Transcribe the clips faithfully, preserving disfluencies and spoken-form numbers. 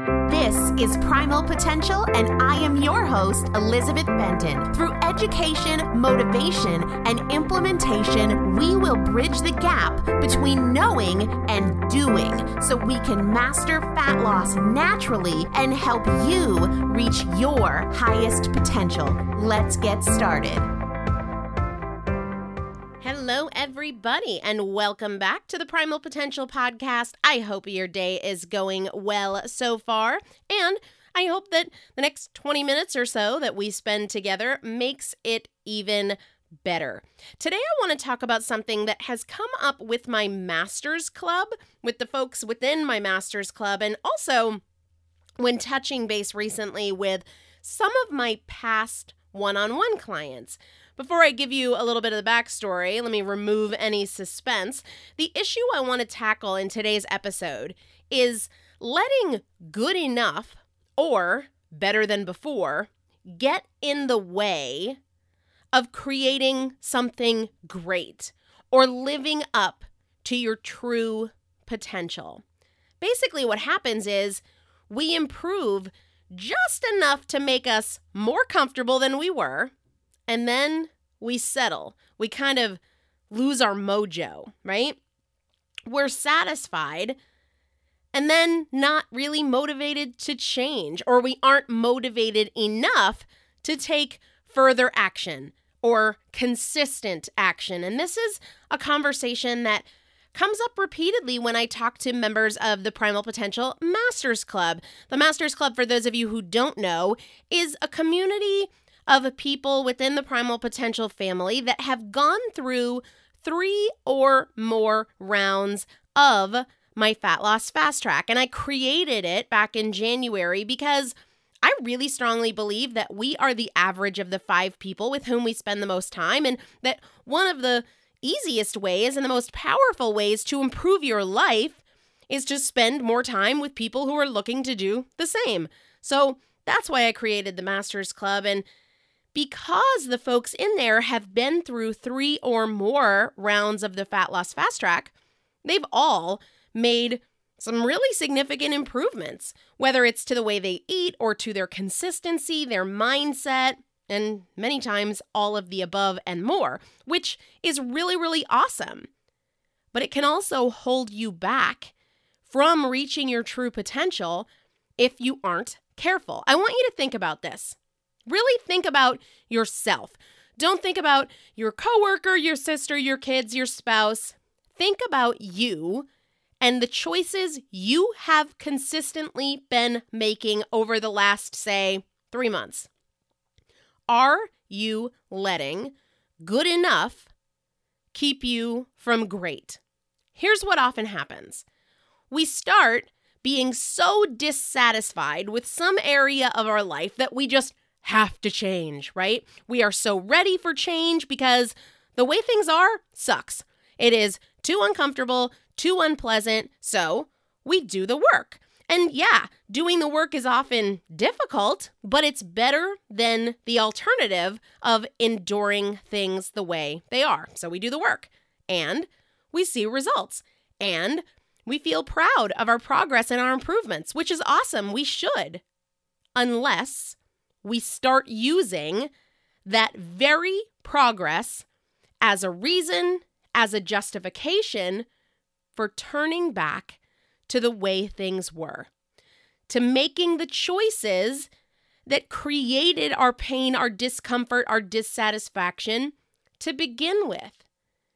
This is Primal Potential, and I am your host, Elizabeth Benton. Through education, motivation, and implementation, we will bridge the gap between knowing and doing so we can master fat loss naturally and help you reach your highest potential. Let's get started. Hello, everybody, and welcome back to the Primal Potential Podcast. I hope your day is going well so far, and I hope that the next twenty minutes or so that we spend together makes it even better. Today, I want to talk about something that has come up with my Masters Club, with the folks within my Masters Club, and also when touching base recently with some of my past one-on-one clients. Before I give you a little bit of the backstory, let me remove any suspense. The issue I want to tackle in today's episode is letting good enough, or better than before, get in the way of creating something great or living up to your true potential. Basically, what happens is we improve just enough to make us more comfortable than we were, and then we settle. We kind of lose our mojo, right? We're satisfied and then not really motivated to change, or we aren't motivated enough to take further action or consistent action. And this is a conversation that comes up repeatedly when I talk to members of the Primal Potential Masters Club. The Masters Club, for those of you who don't know, is a community of people within the Primal Potential family that have gone through three or more rounds of my Fat Loss Fast Track. And I created it back in January because I really strongly believe that we are the average of the five people with whom we spend the most time, and that one of the easiest ways and the most powerful ways to improve your life is to spend more time with people who are looking to do the same. So that's why I created the Masters Club. And because the folks in there have been through three or more rounds of the Fat Loss Fast Track, they've all made some really significant improvements, whether it's to the way they eat or to their consistency, their mindset, and many times all of the above and more, which is really, really awesome. But it can also hold you back from reaching your true potential if you aren't careful. I want you to think about this. Really think about yourself. Don't think about your coworker, your sister, your kids, your spouse. Think about you and the choices you have consistently been making over the last, say, three months. Are you letting good enough keep you from great? Here's what often happens. We start being so dissatisfied with some area of our life that we just have to change, right? We are so ready for change because the way things are sucks. It is too uncomfortable, too unpleasant, so we do the work. And yeah, doing the work is often difficult, but it's better than the alternative of enduring things the way they are. So we do the work, and we see results, and we feel proud of our progress and our improvements, which is awesome. We should, unless we start using that very progress as a reason, as a justification for turning back to the way things were, to making the choices that created our pain, our discomfort, our dissatisfaction to begin with.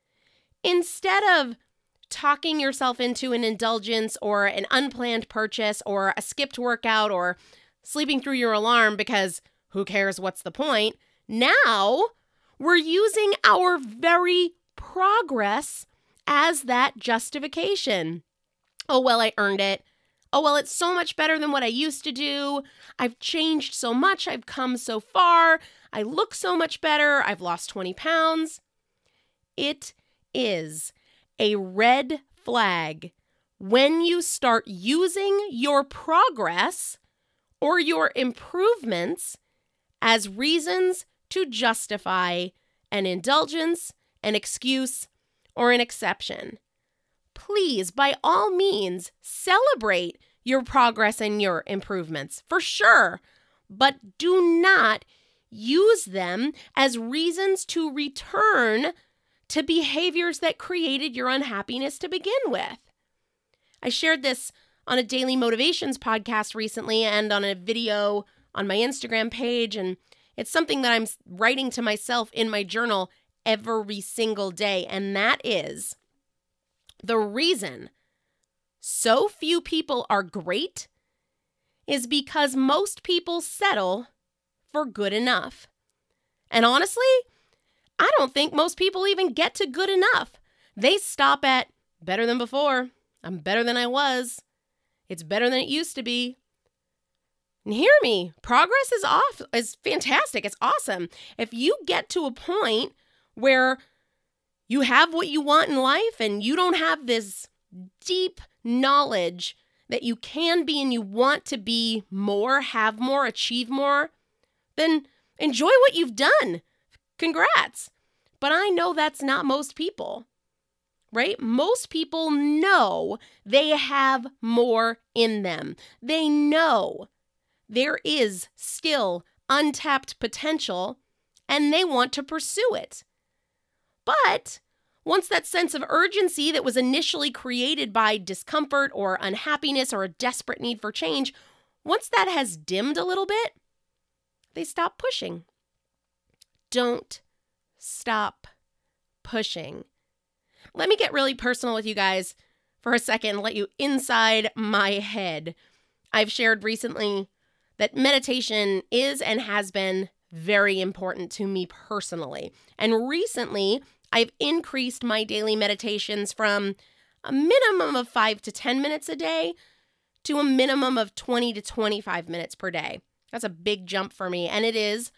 Instead of talking yourself into an indulgence or an unplanned purchase or a skipped workout or sleeping through your alarm because who cares, what's the point? Now we're using our very progress as that justification. Oh, well, I earned it. Oh, well, it's so much better than what I used to do. I've changed so much. I've come so far. I look so much better. I've lost twenty pounds. It is a red flag when you start using your progress or your improvements as reasons to justify an indulgence, an excuse, or an exception. Please, by all means, celebrate your progress and your improvements, for sure. But do not use them as reasons to return to behaviors that created your unhappiness to begin with. I shared this on a Daily Motivations podcast recently and on a video on my Instagram page, and it's something that I'm writing to myself in my journal every single day, and that is the reason so few people are great is because most people settle for good enough. And honestly, I don't think most people even get to good enough. They stop at better than before. I'm better than I was. It's better than it used to be. And hear me, progress is off, is fantastic. It's awesome. If you get to a point where you have what you want in life and you don't have this deep knowledge that you can be and you want to be more, have more, achieve more, then enjoy what you've done. Congrats. But I know that's not most people, right? Most people know they have more in them. They know there is still untapped potential and they want to pursue it. But once that sense of urgency that was initially created by discomfort or unhappiness or a desperate need for change, once that has dimmed a little bit, they stop pushing. Don't stop pushing. Let me get really personal with you guys for a second and let you inside my head. I've shared recently that meditation is and has been very important to me personally. And recently, I've increased my daily meditations from a minimum of five to ten minutes a day to a minimum of twenty to twenty-five minutes per day. That's a big jump for me, and it is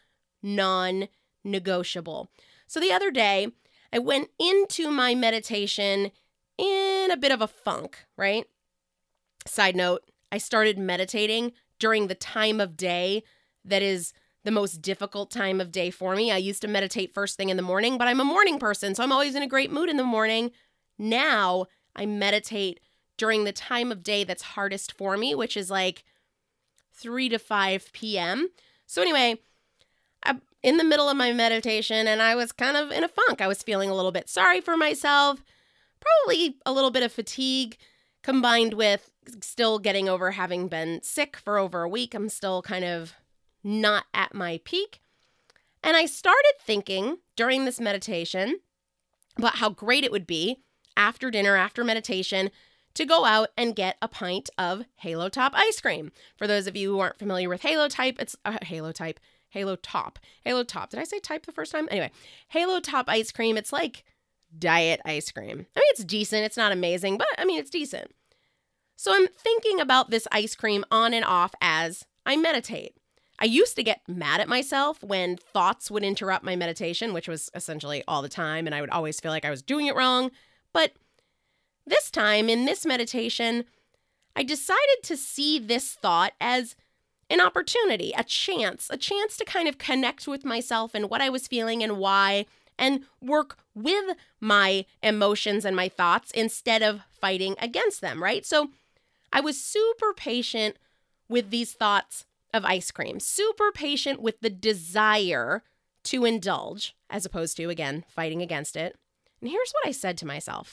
non-negotiable. So the other day, I went into my meditation in a bit of a funk, right? Side note, I started meditating during the time of day that is the most difficult time of day for me. I used to meditate first thing in the morning, but I'm a morning person, so I'm always in a great mood in the morning. Now I meditate during the time of day that's hardest for me, which is like three to five p.m. So anyway, I'm in the middle of my meditation and I was kind of in a funk. I was feeling a little bit sorry for myself, probably a little bit of fatigue combined with still getting over having been sick for over a week. I'm still kind of not at my peak. And I started thinking during this meditation about how great it would be after dinner, after meditation, to go out and get a pint of Halo Top ice cream. For those of you who aren't familiar with Halo Type, it's uh, Halo Type, Halo Top, Halo Top. Did I say type the first time? Anyway, Halo Top ice cream. It's like diet ice cream. I mean, it's decent. It's not amazing, but I mean, it's decent. So I'm thinking about this ice cream on and off as I meditate. I used to get mad at myself when thoughts would interrupt my meditation, which was essentially all the time, and I would always feel like I was doing it wrong. But this time, in this meditation, I decided to see this thought as an opportunity, a chance, a chance to kind of connect with myself and what I was feeling and why, and work with my emotions and my thoughts instead of fighting against them, right? So I was super patient with these thoughts of ice cream, super patient with the desire to indulge, as opposed to, again, fighting against it. And here's what I said to myself.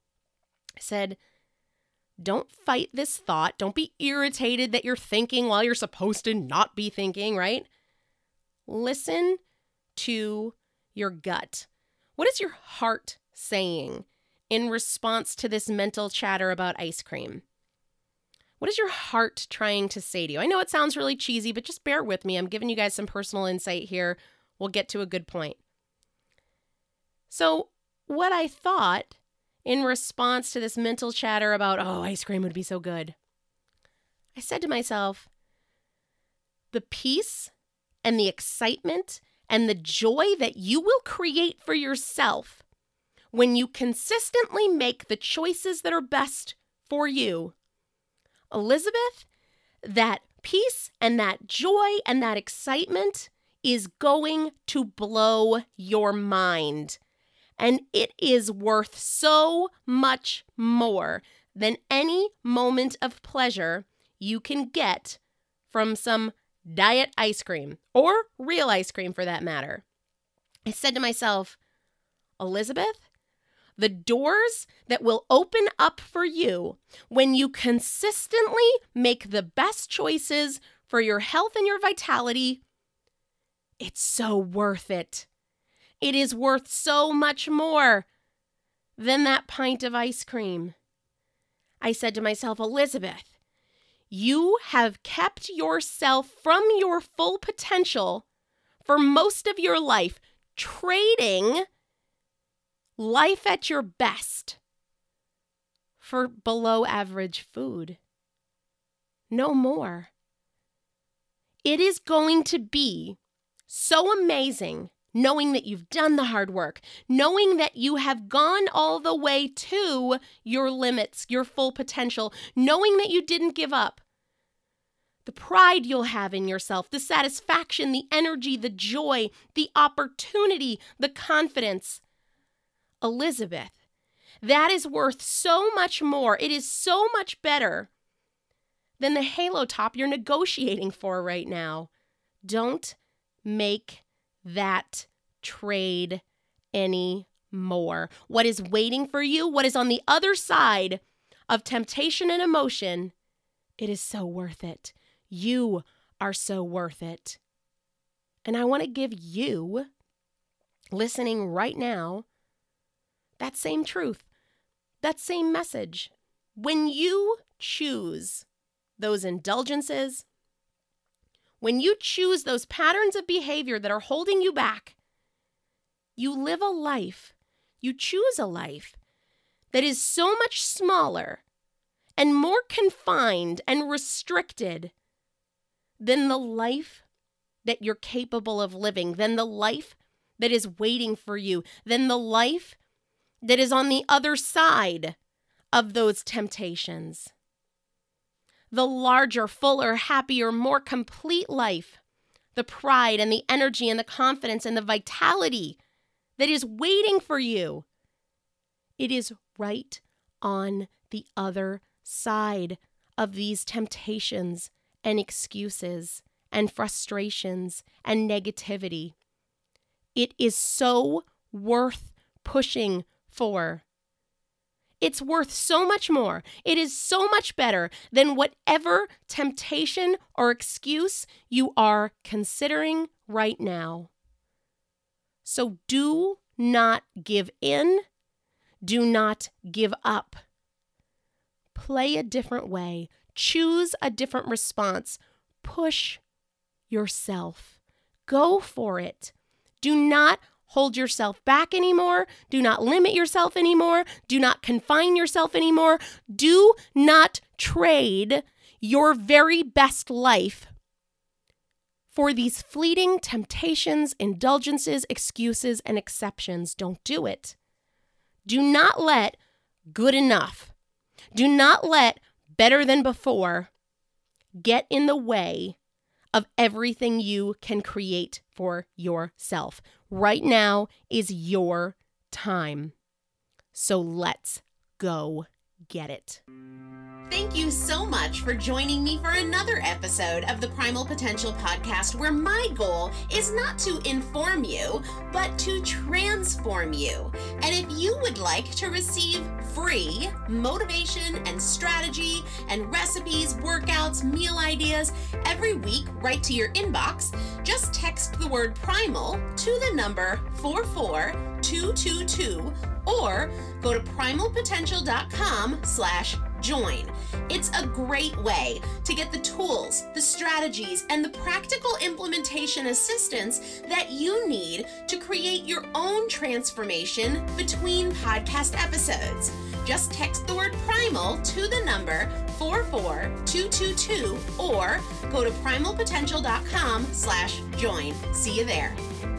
I said, don't fight this thought. Don't be irritated that you're thinking while you're supposed to not be thinking, right? Listen to your gut. What is your heart saying in response to this mental chatter about ice cream? What is your heart trying to say to you? I know it sounds really cheesy, but just bear with me. I'm giving you guys some personal insight here. We'll get to a good point. So what I thought in response to this mental chatter about, oh, ice cream would be so good, I said to myself, the peace and the excitement and the joy that you will create for yourself when you consistently make the choices that are best for you, Elizabeth, that peace and that joy and that excitement is going to blow your mind. And it is worth so much more than any moment of pleasure you can get from some diet ice cream, or real ice cream for that matter. I said to myself, Elizabeth, the doors that will open up for you when you consistently make the best choices for your health and your vitality, it's so worth it. It is worth so much more than that pint of ice cream. I said to myself, Elizabeth, you have kept yourself from your full potential for most of your life, trading life at your best for below average food. No more. It is going to be so amazing knowing that you've done the hard work, knowing that you have gone all the way to your limits, your full potential, knowing that you didn't give up. The pride you'll have in yourself, the satisfaction, the energy, the joy, the opportunity, the confidence. Elizabeth, that is worth so much more. It is so much better than the halo top you're negotiating for right now. Don't make that trade anymore. What is waiting for you, what is on the other side of temptation and emotion, it is so worth it. You are so worth it. And I want to give you, listening right now, that same truth, that same message. When you choose those indulgences, when you choose those patterns of behavior that are holding you back, you live a life, you choose a life that is so much smaller and more confined and restricted than the life that you're capable of living, than the life that is waiting for you, than the life that is on the other side of those temptations. The larger, fuller, happier, more complete life, the pride and the energy and the confidence and the vitality that is waiting for you. It is right on the other side of these temptations and excuses and frustrations and negativity. It is so worth pushing for. It's worth so much more. It is so much better than whatever temptation or excuse you are considering right now. So do not give in. Do not give up. Play a different way. Choose a different response. Push yourself. Go for it. Do not hold yourself back anymore. Do not limit yourself anymore. Do not confine yourself anymore. Do not trade your very best life for these fleeting temptations, indulgences, excuses, and exceptions. Don't do it. Do not let good enough, do not let better than before get in the way of everything you can create for yourself. Right now is your time. So let's go get it. Thank you so much for joining me for another episode of the Primal Potential Podcast, where my goal is not to inform you, but to transform you. And if you would like to receive free motivation and strategy and recipes, workouts, meal ideas every week right to your inbox, just text the word primal to the number four four two two two or go to primalpotential.com slash join. It's a great way to get the tools, the strategies, and the practical implementation assistance that you need to create your own transformation between podcast episodes. Just text the word primal to the number four four two two two or go to primalpotential.com slash join. See you there.